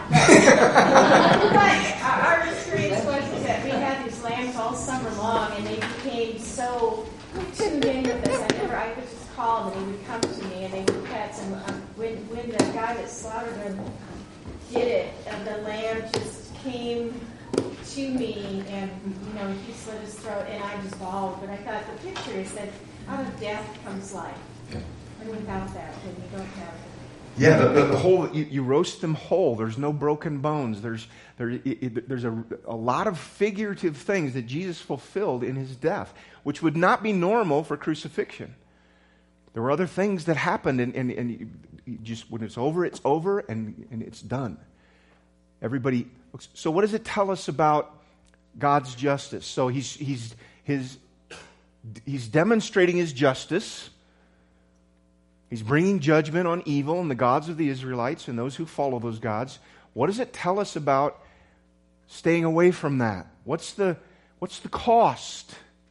But our experience was is that we had these lambs all summer long, and they became so tuned in with us. I never, I would just call them, and they would come to me, and they were pets. And um, when when the guy that slaughtered them did it, uh, the lamb just came to me, and you know, he slit his throat, and I just bawled. But I thought the picture is that out of death comes life, okay. And without that, then you don't have it. Yeah, the, the, the whole you, you roast them whole. There's no broken bones. There's there it, it, there's a, a lot of figurative things that Jesus fulfilled in His death, which would not be normal for crucifixion. There were other things that happened, and, and, and you, you just when it's over, it's over, and, and it's done. Everybody. So, what does it tell us about God's justice? So he's he's his he's demonstrating His justice. He's bringing judgment on evil and the gods of the Israelites and those who follow those gods. What does it tell us about staying away from that? What's the what's the cost?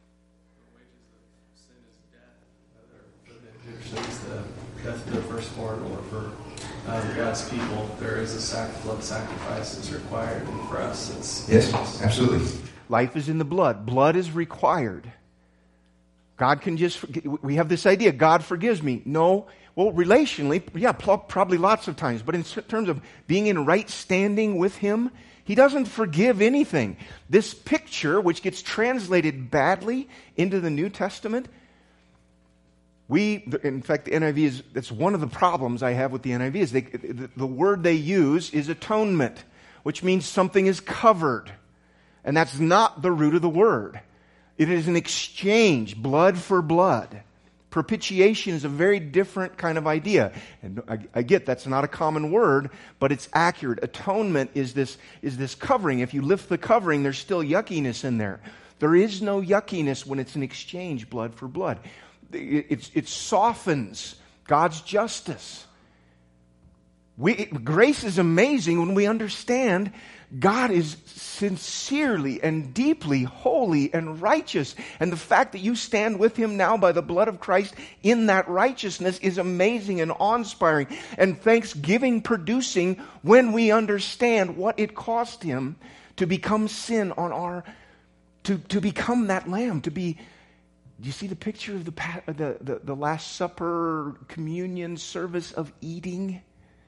Sin is the death of the firstborn, or for um, God's people, there is a sac- blood sacrifice that's required, and for us, it's yes, absolutely. Life is in the blood. Blood is required. God can just, we have this idea, God forgives me. No, well, relationally, yeah, probably lots of times, but in terms of being in right standing with Him, He doesn't forgive anything. This picture, which gets translated badly into the New Testament, we, in fact, the N I V is, that's one of the problems I have with the N I V, is they, the, the word they use is atonement, which means something is covered. And that's not the root of the word. It is an exchange, blood for blood. Propitiation is a very different kind of idea. And I, I get that's not a common word, but it's accurate. Atonement is this, is this covering. If you lift the covering, there's still yuckiness in there. There is no yuckiness when it's an exchange, blood for blood. It, it, it softens God's justice. We, it, grace is amazing when we understand God is sincerely and deeply holy and righteous. And the fact that you stand with Him now by the blood of Christ in that righteousness is amazing and awe-inspiring and thanksgiving producing when we understand what it cost Him to become sin on our, to, to become that lamb, to be. Do you see the picture of the, the, the, the Last Supper communion service of eating?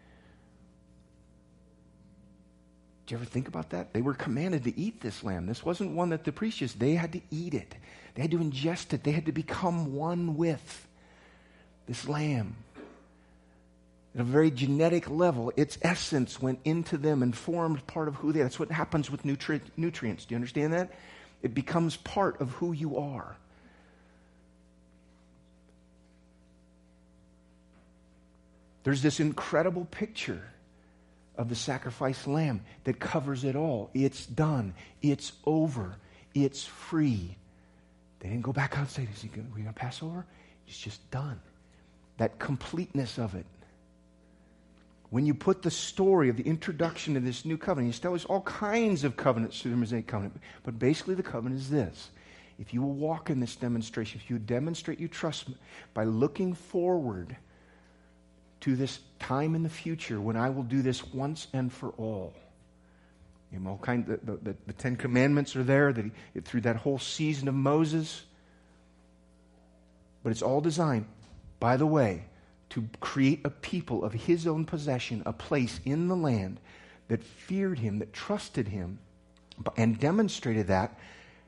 Did you ever think about that? They were commanded to eat this lamb. This wasn't one that the priests used. They had to eat it. They had to ingest it. They had to become one with this lamb. At a very genetic level, its essence went into them and formed part of who they are. That's what happens with nutri- nutrients. Do you understand that? It becomes part of who you are. There's this incredible picture of the sacrificed lamb that covers it all. It's done. It's over. It's free. They didn't go back out and say, is he going, are we going to pass over? It's just done. That completeness of it. When you put the story of the introduction to this new covenant, you establish all kinds of covenants through the Mosaic covenant. But basically the covenant is this. If you will walk in this demonstration, if you demonstrate you trust me by looking forward to this time in the future when I will do this once and for all. You know, all kind, the, the, the Ten Commandments are there that he, through that whole season of Moses. But it's all designed, by the way, to create a people of His own possession, a place in the land that feared Him, that trusted Him, and demonstrated that.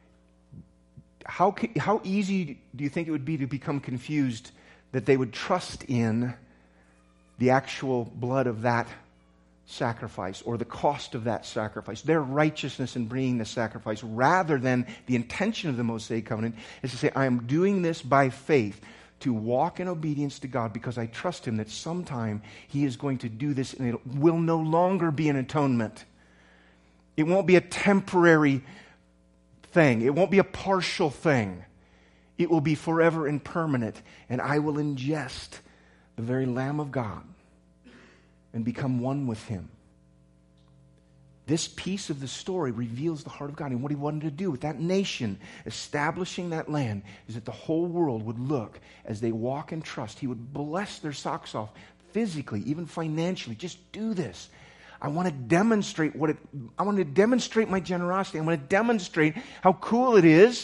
How, how easy do you think it would be to become confused that they would trust in the actual blood of that sacrifice or the cost of that sacrifice, their righteousness in bringing the sacrifice, rather than the intention of the Mosaic covenant is to say, I am doing this by faith to walk in obedience to God because I trust Him that sometime He is going to do this and it will no longer be an atonement. It won't be a temporary thing. It won't be a partial thing. It will be forever and permanent, and I will ingest the very Lamb of God and become one with Him. This piece of the story reveals the heart of God and what He wanted to do with that nation, establishing that land, is that the whole world would look as they walk in trust. He would bless their socks off physically, even financially. Just do this. I want to demonstrate what it, I want to demonstrate my generosity. I want to demonstrate how cool it is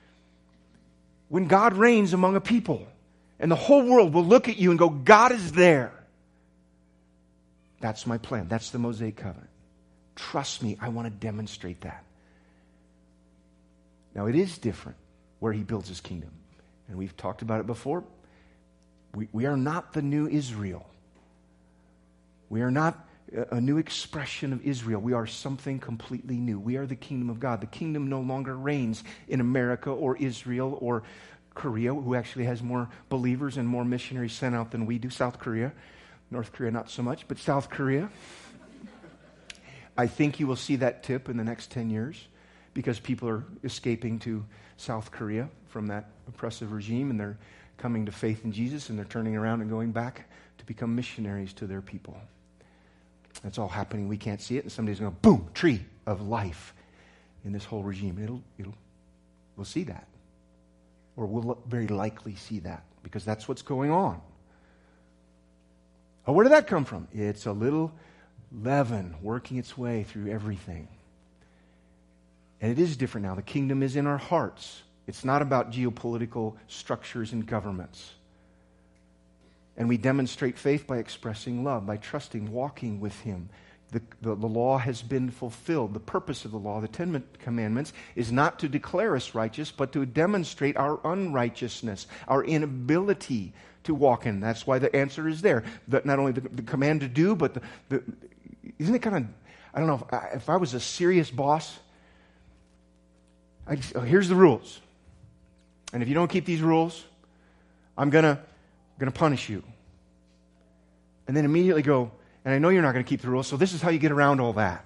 when God reigns among a people. And the whole world will look at you and go, God is there. That's my plan. That's the Mosaic covenant. Trust me, I want to demonstrate that. Now, it is different where He builds His kingdom. And we've talked about it before. We, we are not the new Israel. We are not a new expression of Israel. We are something completely new. We are the kingdom of God. The kingdom no longer reigns in America or Israel or Korea, who actually has more believers and more missionaries sent out than we do. South Korea. North Korea, not so much, but South Korea. I think you will see that tip in the next ten years because people are escaping to South Korea from that oppressive regime, and they're coming to faith in Jesus, and they're turning around and going back to become missionaries to their people. That's all happening. We can't see it, and somebody's going to, boom, tree of life in this whole regime. It'll, it'll, we'll see that. Or we'll very likely see that because that's what's going on. Oh, where did that come from? It's a little leaven working its way through everything. And it is different now. The kingdom is in our hearts. It's not about geopolitical structures and governments. And we demonstrate faith by expressing love, by trusting, walking with Him, The, the, the law has been fulfilled. The purpose of the law, the Ten Commandments, is not to declare us righteous, but to demonstrate our unrighteousness, our inability to walk in. That's why the answer is there. The, not only the, the command to do, but the, the isn't it kind of, I don't know, if I, if I was a serious boss, I'd, oh, here's the rules. And if you don't keep these rules, I'm going to going to punish you. And then immediately go, and I know you're not going to keep the rules, so this is how you get around all that.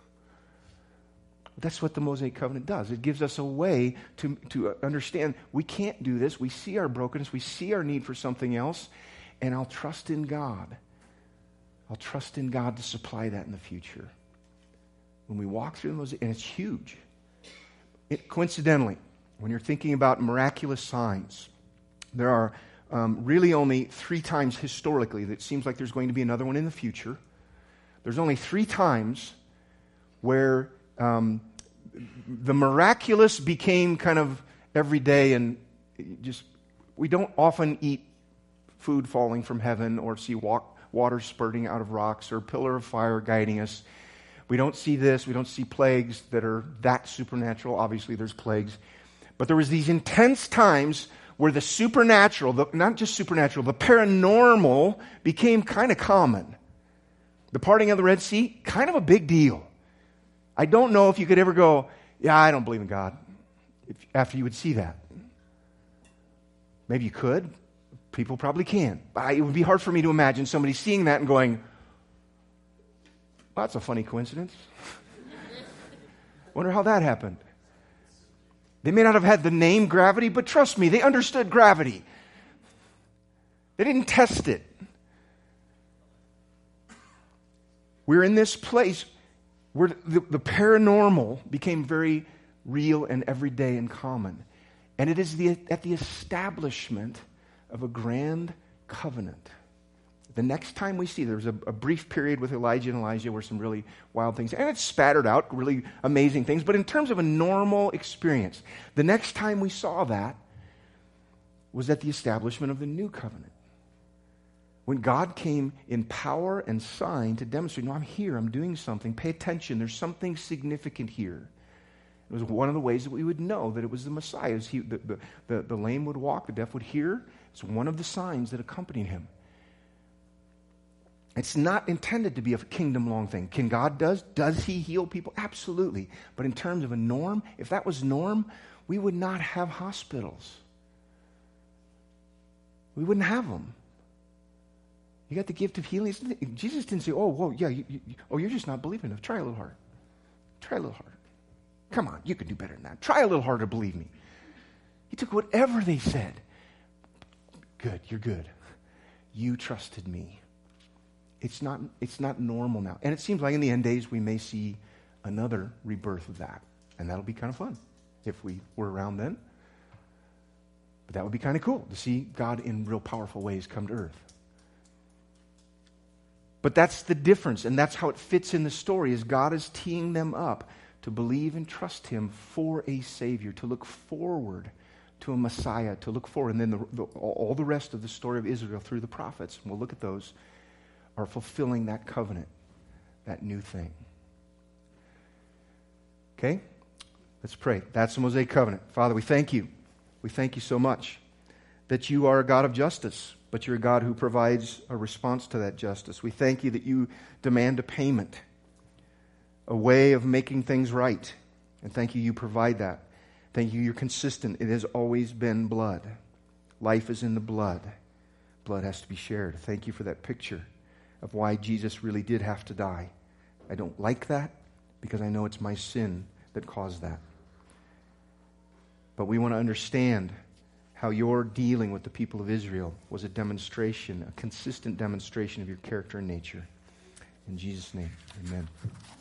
That's what the Mosaic Covenant does. It gives us a way to, to understand we can't do this. We see our brokenness. We see our need for something else. And I'll trust in God. I'll trust in God to supply that in the future. When we walk through the Mosaic, and it's huge. It, coincidentally, when you're thinking about miraculous signs, there are um, really only three times historically that it seems like there's going to be another one in the future. There's only three times where um, the miraculous became kind of everyday, and just we don't often eat food falling from heaven or see walk, water spurting out of rocks or a pillar of fire guiding us. We don't see this. We don't see plagues that are that supernatural. Obviously, there's plagues. But there was these intense times where the supernatural, the, not just supernatural, the paranormal became kind of common. The parting of the Red Sea, kind of a big deal. I don't know if you could ever go, yeah, I don't believe in God, if, after you would see that. Maybe you could. People probably can. But it would be hard for me to imagine somebody seeing that and going, well, that's a funny coincidence. Wonder how that happened. They may not have had the name gravity, but trust me, they understood gravity. They didn't test it. We're in this place where the, the paranormal became very real and everyday and common. And it is the, at the establishment of a grand covenant. The next time we see, there was a, a brief period with Elijah and Elijah where some really wild things, and it's spattered out really amazing things, but in terms of a normal experience, the next time we saw that was at the establishment of the new covenant. When God came in power and sign to demonstrate, no, I'm here, I'm doing something, pay attention, there's something significant here. It was one of the ways that we would know that it was the Messiah. He, the, the, the, the lame would walk, the deaf would hear. It's one of the signs that accompanied him. It's not intended to be a kingdom-long thing. Can God does? Does he heal people? Absolutely. But in terms of a norm, if that was norm, we would not have hospitals. We wouldn't have them. You got the gift of healing. Jesus didn't say, oh, whoa, yeah, you, you, oh, you're just not believing enough. Try a little harder. Try a little harder. Come on, you can do better than that. Try a little harder to believe me. He took whatever they said. Good, you're good. You trusted me. It's not, it's not normal now. And it seems like in the end days we may see another rebirth of that. And that'll be kind of fun if we were around then. But that would be kind of cool to see God in real powerful ways come to earth. But that's the difference, and that's how it fits in the story, is God is teeing them up to believe and trust him for a Savior, to look forward to a Messiah, to look forward. And then the, the, all the rest of the story of Israel through the prophets, and we'll look at those, are fulfilling that covenant, that new thing. Okay? Let's pray. That's the Mosaic Covenant. Father, we thank you. We thank you so much that you are a God of justice, but you're a God who provides a response to that justice. We thank you that you demand a payment, a way of making things right. And thank you, you provide that. Thank you, you're consistent. It has always been blood. Life is in the blood. Blood has to be shared. Thank you for that picture of why Jesus really did have to die. I don't like that because I know it's my sin that caused that. But we want to understand how your dealing with the people of Israel was a demonstration, a consistent demonstration of your character and nature. In Jesus' name, amen.